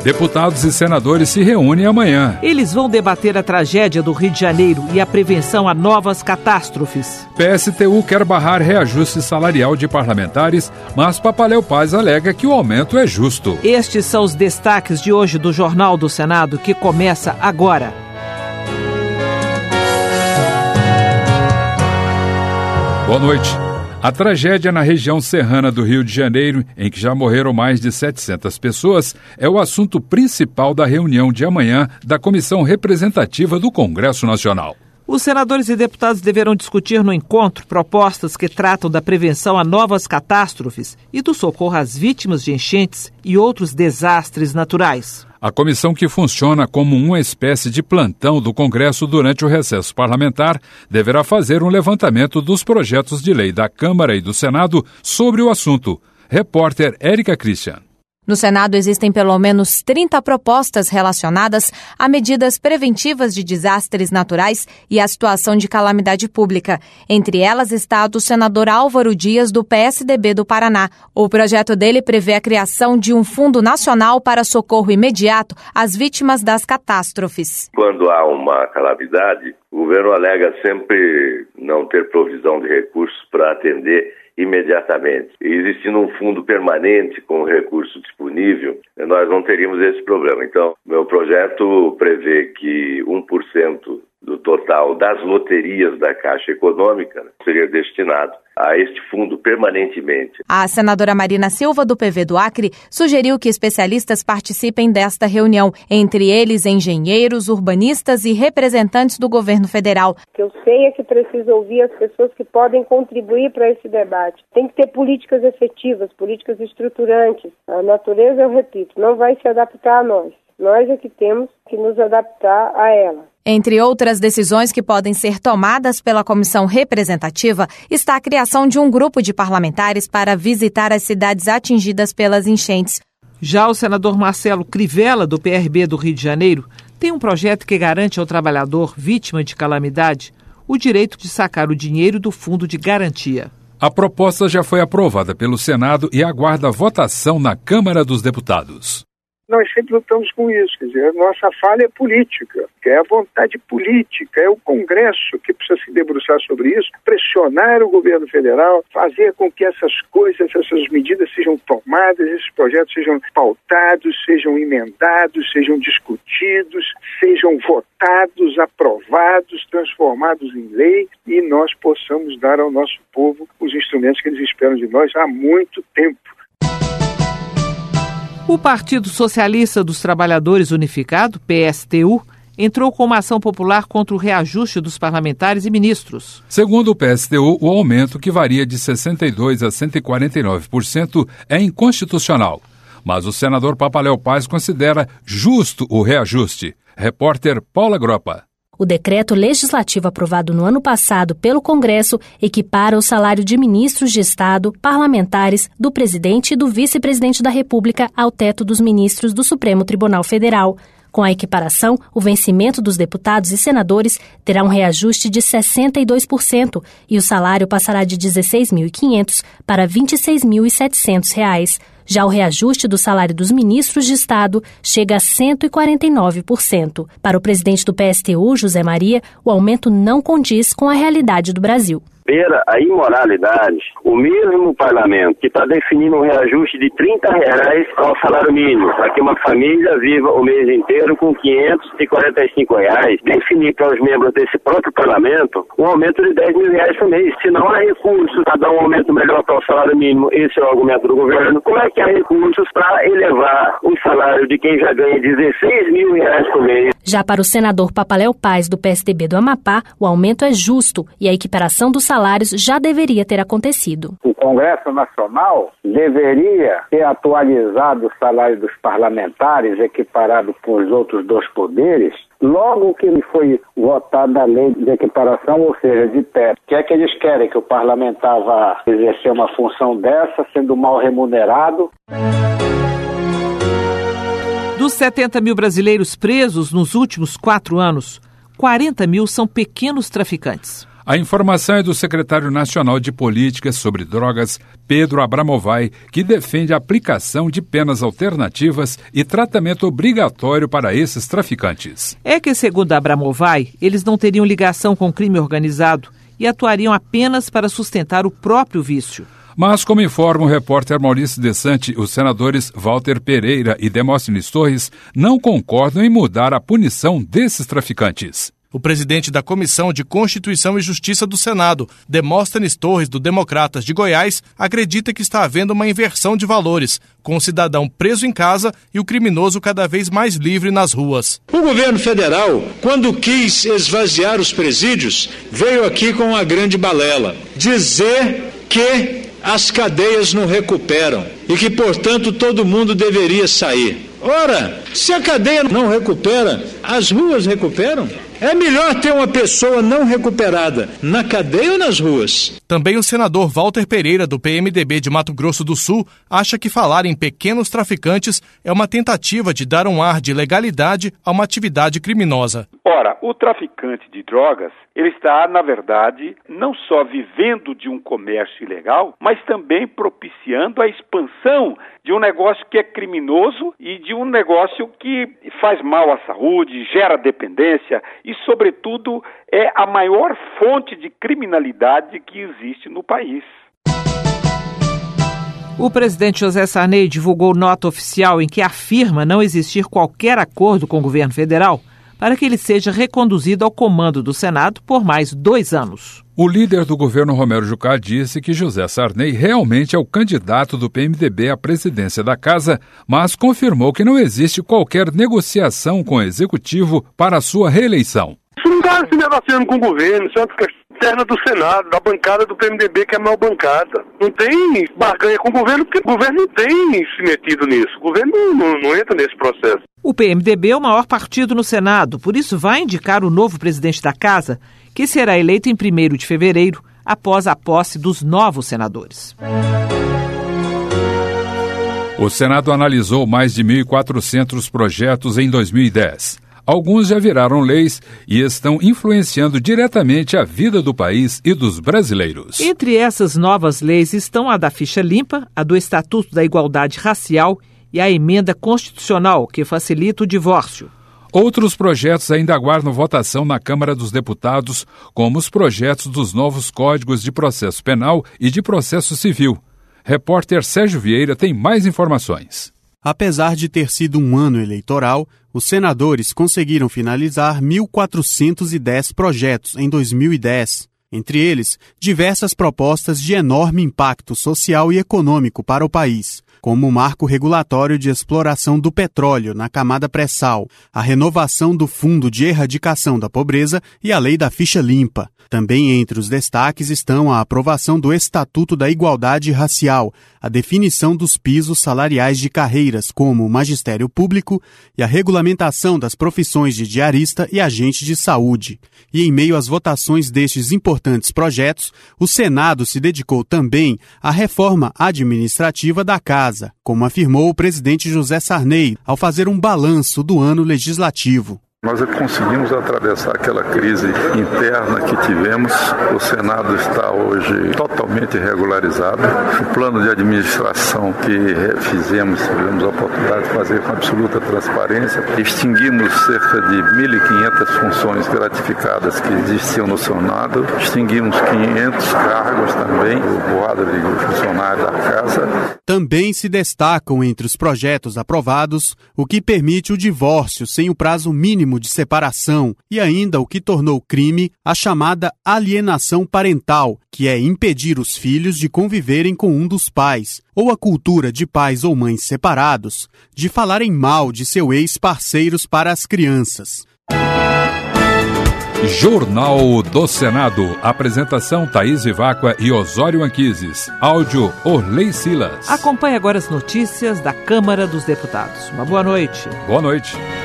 Deputados e senadores se reúnem amanhã. Eles vão debater a tragédia do Rio de Janeiro e a prevenção a novas catástrofes. PSTU quer barrar reajuste salarial de parlamentares, mas Papaléu Paz alega que o aumento é justo. Estes são os destaques de hoje do Jornal do Senado, que começa agora. Boa noite. A tragédia na região serrana do Rio de Janeiro, em que já morreram mais de 700 pessoas, é o assunto principal da reunião de amanhã da Comissão Representativa do Congresso Nacional. Os senadores e deputados deverão discutir no encontro propostas que tratam da prevenção a novas catástrofes e do socorro às vítimas de enchentes e outros desastres naturais. A comissão, que funciona como uma espécie de plantão do Congresso durante o recesso parlamentar, deverá fazer um levantamento dos projetos de lei da Câmara e do Senado sobre o assunto. Repórter Érica Christian. No Senado existem pelo menos 30 propostas relacionadas a medidas preventivas de desastres naturais e a situação de calamidade pública. Entre elas está a do senador Álvaro Dias, do PSDB do Paraná. O projeto dele prevê a criação de um fundo nacional para socorro imediato às vítimas das catástrofes. Quando há uma calamidade, o governo alega sempre não ter provisão de recursos para atender imediatamente. Existindo um fundo permanente com recurso disponível, nós não teríamos esse problema. Então, meu projeto prevê que 1% do total das loterias da Caixa Econômica seria destinado a este fundo permanentemente. A senadora Marina Silva, do PV do Acre, sugeriu que especialistas participem desta reunião, entre eles engenheiros, urbanistas e representantes do governo federal. O que eu sei é que precisa ouvir as pessoas que podem contribuir para esse debate. Tem que ter políticas efetivas, políticas estruturantes. A natureza, eu repito, não vai se adaptar a nós. Nós é que temos que nos adaptar a ela. Entre outras decisões que podem ser tomadas pela comissão representativa está a criação de um grupo de parlamentares para visitar as cidades atingidas pelas enchentes. Já o senador Marcelo Crivella, do PRB do Rio de Janeiro, tem um projeto que garante ao trabalhador vítima de calamidade o direito de sacar o dinheiro do fundo de garantia. A proposta já foi aprovada pelo Senado e aguarda votação na Câmara dos Deputados. Nós sempre lutamos com isso, quer dizer, a nossa falha é política, que é a vontade política, é o Congresso que precisa se debruçar sobre isso, pressionar o governo federal, fazer com que essas coisas, essas medidas sejam tomadas, esses projetos sejam pautados, sejam emendados, sejam discutidos, sejam votados, aprovados, transformados em lei e nós possamos dar ao nosso povo os instrumentos que eles esperam de nós há muito tempo. O Partido Socialista dos Trabalhadores Unificado, PSTU, entrou com uma ação popular contra o reajuste dos parlamentares e ministros. Segundo o PSTU, o aumento, que varia de 62% a 149%, é inconstitucional. Mas o senador Papaléu Paz considera justo o reajuste. Repórter Paula Groppa. O decreto legislativo aprovado no ano passado pelo Congresso equipara o salário de ministros de Estado, parlamentares, do presidente e do vice-presidente da República ao teto dos ministros do Supremo Tribunal Federal. Com a equiparação, o vencimento dos deputados e senadores terá um reajuste de 62% e o salário passará de R$ 16.500 para R$ 26.700. Já o reajuste do salário dos ministros de Estado chega a 149%. Para o presidente do PSTU, José Maria, o aumento não condiz com a realidade do Brasil. Beira a imoralidade, o mesmo parlamento que está definindo um reajuste de R$ 30 ao salário mínimo, para que uma família viva o mês inteiro com R$ 545, definir para os membros desse próprio parlamento um aumento de R$ 10.000 por mês. Se não há recursos para dar um aumento melhor para o salário mínimo, esse é o argumento do governo, como é que há recursos para elevar o salário de quem já ganha R$ 16.000 por mês? Já para o senador Papaléu Paz, do PSDB do Amapá, o aumento é justo e a equiparação dos salários já deveria ter acontecido. O Congresso Nacional deveria ter atualizado o salário dos parlamentares, equiparado com os outros dois poderes, logo que foi votada a lei de equiparação, ou seja, de teto. O que é que eles querem? Que o parlamentar vá exercer uma função dessa, sendo mal remunerado? Dos 70 mil brasileiros presos nos últimos 4 anos, 40 mil são pequenos traficantes. A informação é do secretário nacional de Políticas sobre Drogas, Pedro Abramovay, que defende a aplicação de penas alternativas e tratamento obrigatório para esses traficantes. É que, segundo Abramovay, eles não teriam ligação com o crime organizado e atuariam apenas para sustentar o próprio vício. Mas, como informa o repórter Maurício Desante, os senadores Walter Pereira e Demóstenes Torres não concordam em mudar a punição desses traficantes. O presidente da Comissão de Constituição e Justiça do Senado, Demóstenes Torres, do Democratas de Goiás, acredita que está havendo uma inversão de valores, com o cidadão preso em casa e o criminoso cada vez mais livre nas ruas. O governo federal, quando quis esvaziar os presídios, veio aqui com uma grande balela. Dizer que as cadeias não recuperam e que, portanto, todo mundo deveria sair. Ora, se a cadeia não recupera, as ruas recuperam? É melhor ter uma pessoa não recuperada na cadeia ou nas ruas? Também o senador Walter Pereira, do PMDB de Mato Grosso do Sul, acha que falar em pequenos traficantes é uma tentativa de dar um ar de legalidade a uma atividade criminosa. Ora, o traficante de drogas, ele está, na verdade, não só vivendo de um comércio ilegal, mas também propiciando a expansão de um negócio que é criminoso e de um negócio que faz mal à saúde, gera dependência e, sobretudo, é a maior fonte de criminalidade que existe no país. O presidente José Sarney divulgou nota oficial em que afirma não existir qualquer acordo com o governo federal para que ele seja reconduzido ao comando do Senado por mais 2 anos. O líder do governo, Romero Jucá, disse que José Sarney realmente é o candidato do PMDB à presidência da Casa, mas confirmou que não existe qualquer negociação com o Executivo para a sua reeleição. Isso não está se negociando com o governo, isso é uma questão interna do Senado, da bancada do PMDB, que é a maior bancada. Não tem barganha com o governo, porque o governo não tem se metido nisso. O governo não entra nesse processo. O PMDB é o maior partido no Senado, por isso vai indicar o novo presidente da Casa, que será eleito em 1º de fevereiro, após a posse dos novos senadores. O Senado analisou mais de 1.400 projetos em 2010. Alguns já viraram leis e estão influenciando diretamente a vida do país e dos brasileiros. Entre essas novas leis estão a da ficha limpa, a do Estatuto da Igualdade Racial e a emenda constitucional que facilita o divórcio. Outros projetos ainda aguardam votação na Câmara dos Deputados, como os projetos dos novos códigos de processo penal e de processo civil. Repórter Sérgio Vieira tem mais informações. Apesar de ter sido um ano eleitoral, os senadores conseguiram finalizar 1.410 projetos em 2010. Entre eles, diversas propostas de enorme impacto social e econômico para o país, como o marco regulatório de exploração do petróleo na camada pré-sal, a renovação do Fundo de Erradicação da Pobreza e a Lei da Ficha Limpa. Também entre os destaques estão a aprovação do Estatuto da Igualdade Racial, a definição dos pisos salariais de carreiras como o magistério público e a regulamentação das profissões de diarista e agente de saúde. E em meio às votações destes importantes projetos, o Senado se dedicou também à reforma administrativa da Casa, como afirmou o presidente José Sarney ao fazer um balanço do ano legislativo. Nós conseguimos atravessar aquela crise interna que tivemos. O Senado está hoje totalmente regularizado. O plano de administração que fizemos, tivemos a oportunidade de fazer com absoluta transparência. Extinguimos cerca de 1.500 funções gratificadas que existiam no Senado. Extinguimos 500 cargos também, o quadro de funcionário da Casa. Também se destacam entre os projetos aprovados o que permite o divórcio sem o prazo mínimo de separação e ainda o que tornou crime a chamada alienação parental, que é impedir os filhos de conviverem com um dos pais, ou a cultura de pais ou mães separados de falarem mal de seus ex-parceiros para as crianças. Jornal do Senado. Apresentação Thaís Viváqua e Osório Anquises. Áudio Orley Silas. Acompanhe agora as notícias da Câmara dos Deputados. Uma boa noite. Boa noite.